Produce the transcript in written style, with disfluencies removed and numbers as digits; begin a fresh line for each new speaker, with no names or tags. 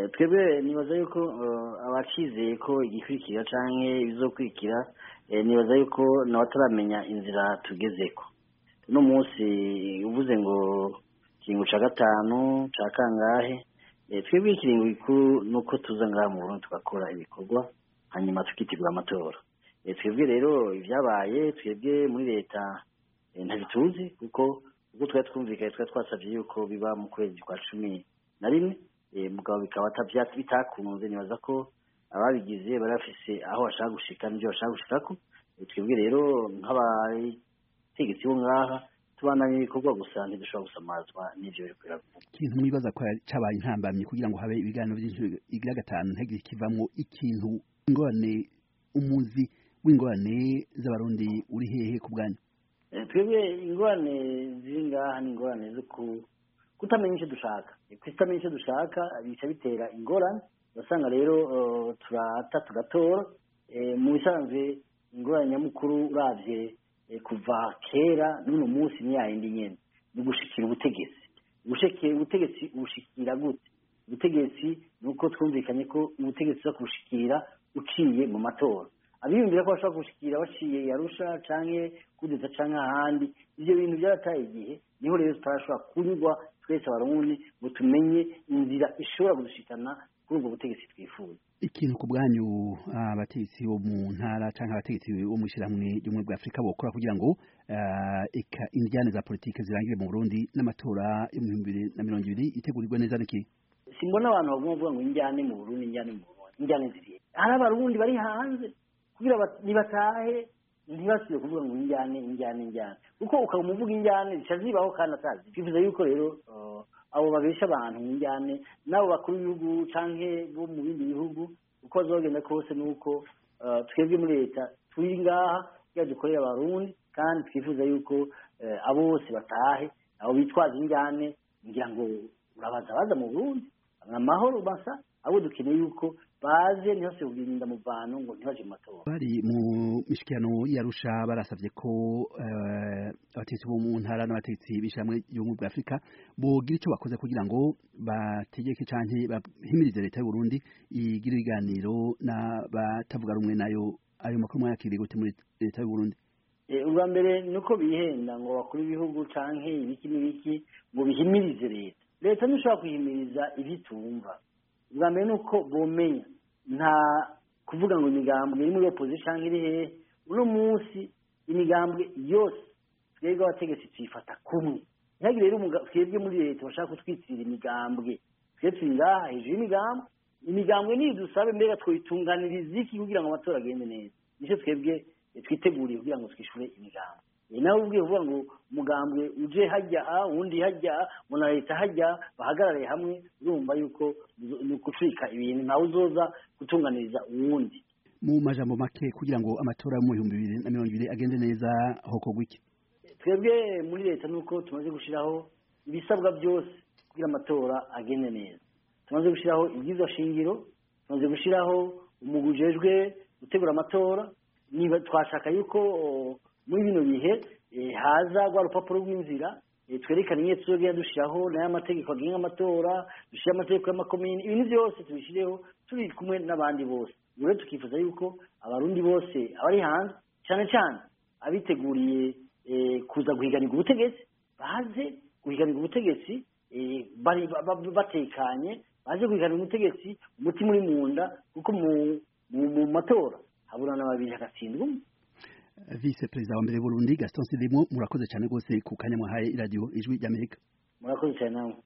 twebwe nibaza yuko abacizeye ko igikurikira canke ibizokurikira nibaza yuko n'abataramenya inzira tugezeko. Uno munsi uvuze ngo ikiringo ca gatanu ca kangahe, twebwe ikiringo gikuru nuko tuza ngaha mu Burundi tugakora ibikorwa hanyuma tukitegura amatora. Twebwe rero ivyabaye twebwe muri leta ntabituzi kuko twari twumvikanye twari twasavye yuko biba mu kwezi kwa 11 mugabo bikaba bitakunze. Nibaza ko ababigize barafise aho bashaka gushika n'ivyo bashaka gushikako. Twebwe rero nk'abategetsi bo ngaha tubandanye ibikorwa gusa ntidushobora gusamazwa n'ivyo biriko biravuga.
Ikintu mwibaza ko cabaye intambamyi kugira ngo habe ibiganiro byinshi igira gatanu ntagire kivamwo ikintu ingorane umuzi w'ingorane z'abarundi uri hehe ku bwanyu?
Twebwe ingorane ziri ngaha ni ingorane zo kutamenya icyo dushaka. Kutamenya icyo dushaka bica bitera ingorane. Basanga rero turata tugatora. Mu bisanzwe ingorane nyamukuru uravye kuva kera n'uno munsi ni yayindi nyene ni gushikira ubutegetsi. Ubutegetsi ubushikira gute? Ubutegetsi nuko twumvikanye ko ubutegetsi zo kubushikira uciye mu matora. Abiyumvira ko bashaka gushikira baciye Yarusha canke kudeta canke ahandi, ivyo bintu byarataye igihe. Niho rero tutarashobora kunyurwa twese abarundi ngo tumenye inzira ishobora gushikana kuri ubwo butegetsi twifuza.
Ikintu ku bwanyu abategetsi bo mu ntara canke abategetsi bo mu ishirahamwe ry'ubumwe bwa Afrika bokora kugira ngo indyane za politike zirangire mu Burundi n'amatora yo mu 2020 itegurirwe neza niki?
Simbona abantu bavuga ngo indyane mu Burundi, indyane ziriye. Hari abarundi bari hanze kugira nibatahe ntibasibe kuvuga ngo injyane kuko ukamuvuga injyane zibaho kandi atazi. Twifuza yuko rero abo babesha abantu injyane nabo bakuru b'ibihugu canke bo mu bindi bihugu uko bazogenda kose nuko twebwe muri leta turi ngaha kugira dukorera abarundi kandi twifuza yuko abo bose batahe. Abo bitwaza injyane ngira ngo baza mu Burundi amahoro basa, abo dukeneye yuko baje ntihose kugirinda mu bantu ngo ntibaje mu matora.
Bari mu mishikirano y'Arusha barasavye ko abategetsi bo mu ntara n'abategetsi b'ishamwe y'ubumwe bwa Afrika bogira ico bakoze kugira ngo bategeke canke bahimirize leta y'u Burundi igira ibiganiro n'abatavuga rumwe nayo. Ayo makuru mwayakiriye gute muri leta y'u Burundi?
Ubwa mbere nuko bihenda ngo bakuru b'ibihugu canke ibiki n'ibiki ngo bihimirize leta. Leta ntishobora kwihimiriza ivyitumva. Ubwa mbere nuko bomenya nta kuvuga ngo imigambwe iri muri opposition iri hehe. Uno munsi imigambwe yose twebwe abategetsi tuyifata kumwe. Ntihagire rero twebwe muri leta bashaka kutwitira imigambwe. Twebwe turi ngaha hejuru imigambwe niyo dusabe mbega twoyitunganiriza iki kugira ngo amatora agende neza. Nico twebwe twiteguriye kugira ngo twishure imigambwe. Nawe ubwiye uvuga ngo umugambwe uje hajya undi hajya muna leta hajya bahagarare hamwe, urumva yuko nukucika ibintu ntawe uzoza gutunganiriza uwundi.
Mu majambo make kugira ngo amatora mu 2020 agende neza hoko gwiki?
Twebwe muri leta nuko tumaze gushiraho ibisabwa byose kugira amatora agende neza. Tumaze gushiraho ibyiza shingiro, tumaze gushiraho umugujejwe gutegura amatora. Niba twashaka yuko muri bino bihe haza gwa rupapuro rw'inzira twerekana inye tuzogenda dushiraho n'aya mategeko agenga amatora, dushira amategeko y'amakomini, ibintu byose tubishireho turi kumwe n'abandi bose. Rero tukifuza yuko abarundi bose abari hanze cyane cyane abiteguriye kuza guhiganirwa ubutegetsi baze guhiganirwa ubutegetsi bari batekanye, baje guhiganirwa ubutegetsi umutima uri munda kuko mu matora haburana babiri hagatsindwa.
Vice President wa mbere Burundi Gaston Sidimo, murakoze cyane gose ku kanya mwahaye radio Ijwi ry'Amerika.
Murakoze cyane.